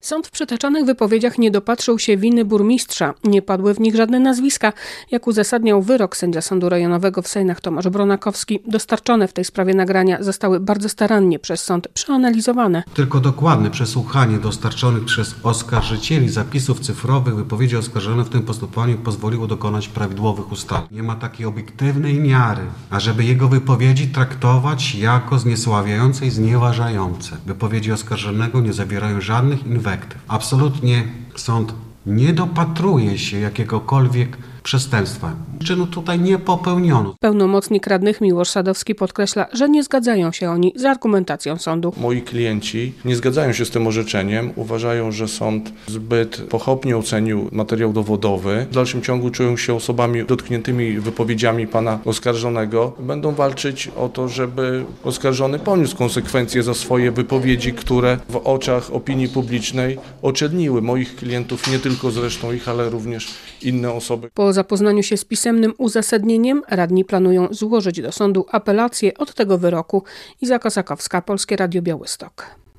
Sąd w przytaczanych wypowiedziach nie dopatrzył się winy burmistrza. Nie padły w nich żadne nazwiska. Jak uzasadniał wyrok, sędzia Sądu Rejonowego w Sejnach Tomasz Bronakowski, dostarczone w tej sprawie nagrania zostały bardzo starannie przez sąd przeanalizowane. Tylko dokładne przesłuchanie dostarczonych przez oskarżycieli zapisów cyfrowych wypowiedzi oskarżonych w tym postępowaniu pozwoliło dokonać prawidłowych ustaleń. Nie ma takiej obiektywnej miary, ażeby jego wypowiedzi traktować jako zniesławiające i znieważające. Wypowiedzi oskarżonego nie zawierają żadnych inwektyw. Absolutnie sąd nie dopatruje się jakiegokolwiek przestępstwa. Czynu tutaj nie popełniono. Pełnomocnik radnych Miłosz Sadowski podkreśla, że nie zgadzają się oni z argumentacją sądu. Moi klienci nie zgadzają się z tym orzeczeniem. Uważają, że sąd zbyt pochopnie ocenił materiał dowodowy. W dalszym ciągu czują się osobami dotkniętymi wypowiedziami pana oskarżonego. Będą walczyć o to, żeby oskarżony poniósł konsekwencje za swoje wypowiedzi, które w oczach opinii publicznej oczerniły moich klientów, nie tylko zresztą ich, ale również inne osoby. Po zapoznaniu się z pisemnym uzasadnieniem radni planują złożyć do sądu apelację od tego wyroku. Iza Kosakowska, Polskie Radio Białystok.